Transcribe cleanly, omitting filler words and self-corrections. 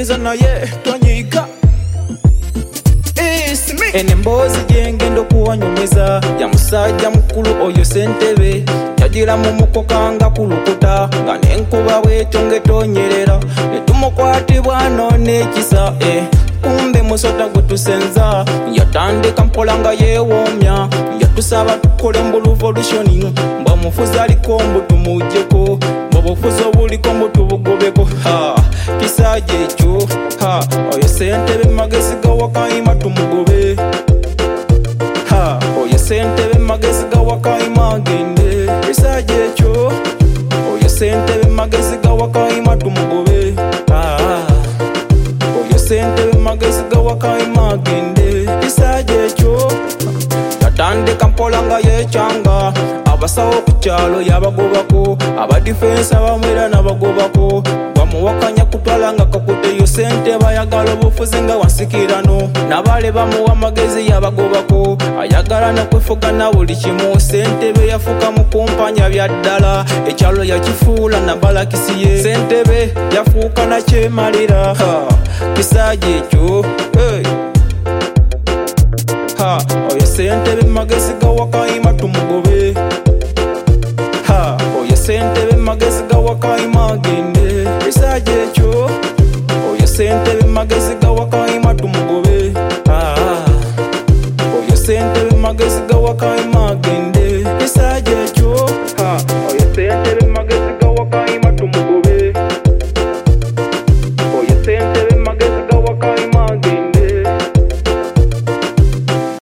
genza naye tonyiika enemboozi gyengenda okuwanyumiza ya musajja mukulu oyo Ssentebe yagira mu mukoka nga kulukuta nga n'enkuba bwetyo ngetonyerera netumukwatibwa n'ekisa kumbe musota gwe tusenza yatandika mpola nga yeewoomya yatusaba tukole mu revolution mbwamufuzi aliko mbu tumugyeko bwobufuzi obuliko mbu tubugobeko kisajja ekyo oyo Ssentebe magezi gawakayima tumugobe oyo Ssentebe magezi gawakayima agende kisajja ekyo oyo Ssentebe magezi gawakayima tumugobe oyo Ssentebe magezi gawakayima agende kisajja ekyo yatandika mpola nga yekyanga abasawo ku kyalo yabagobako abadifensa bamwera nabagobako bamuwakanya kutwala nga kakuteyo Ssentebe ayagala obufuzi nga wansikirano nabale bamuwa amagezi yabagobako ayagala nakwefuga na buli kimu Ssentebe yafuuka mu kumpanya bya ddala ekyalo yakifuula nabalakisiye Ssentebe yafuuka nakyemalira kisajja ekyo oyo Ssentebe magezi gawakayima tumugobe oyo Ssentebe magezi gawakayima agende kisajja ekyo oyo Ssentebe magezi gawakayima tumugobe oyo Ssentebe magezi gawakayima agende kisajja ekyo